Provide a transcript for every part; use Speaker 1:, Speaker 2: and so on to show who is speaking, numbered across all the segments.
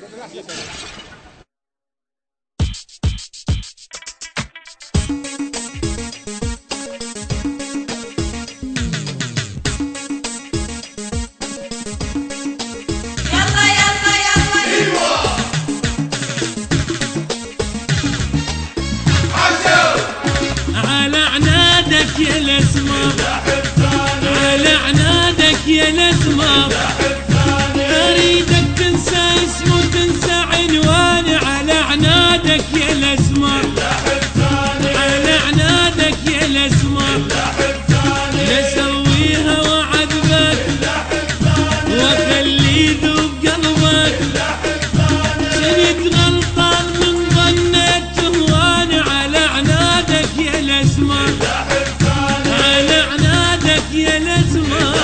Speaker 1: يا الاسمر على عنادك يا الاسمر، اريدك تنسى اسمه وتنسى عنواني على عنادك يا الاسمر، على عنادك يا الاسمر، لسويها وعذبك واخلي يذوب قلبك، شنيت غلطان من ظنيت تهواني على عنادك يا الاسمر، يا الاسمر.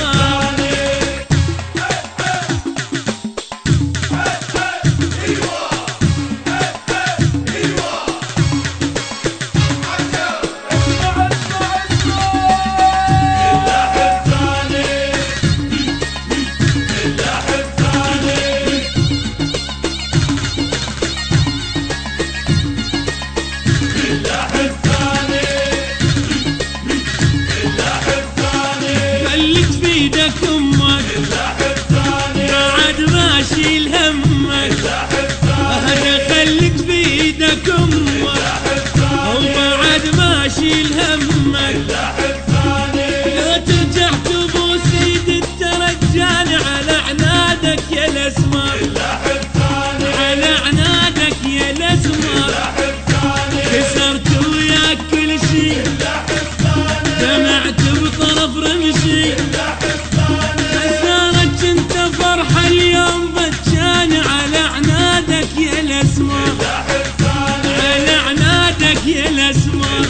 Speaker 1: ايدك امك بعد ما اشيل همك، انا خليك بايدك امك وبعد ما اشيل همك، لا ترجع تبوس ايد ترجعني على عنادك يا الاسمر، على عنادك يا الاسمر، كسرت وياك كل شي دمعت بطرف رمشي، اليوم بتجاني على عنادك يا الاسمر، على عنادك يا الاسمر.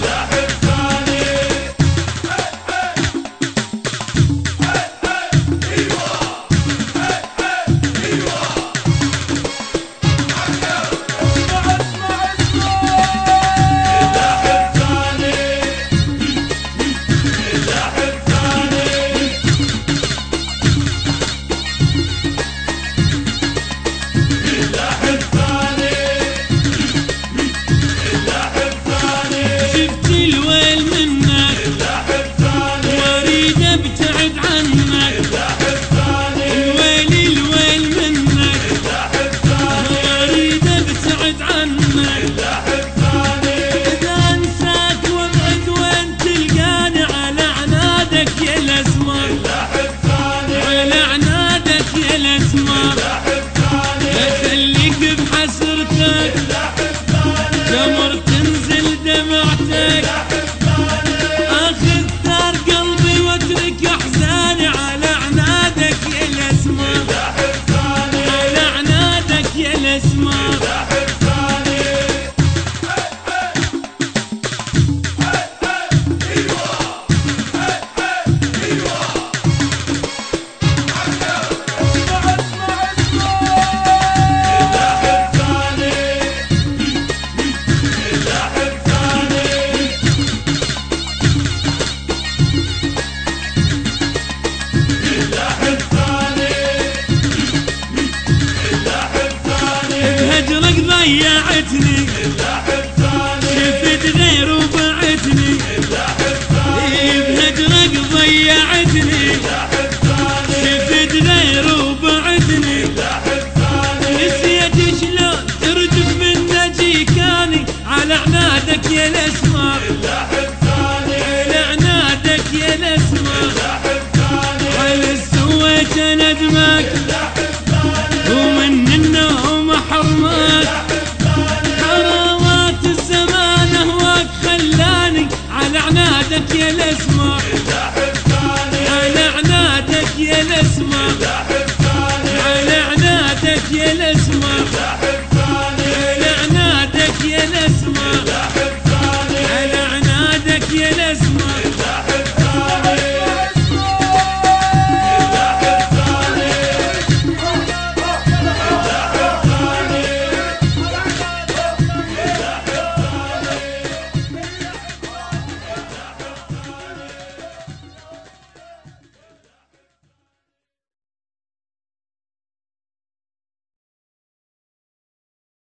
Speaker 1: جمر تنزل دمعتك اخذ ثار قلبي واترك احزاني على عنادك يا الاسمر، على عنادك يا الاسمر. ضيعتني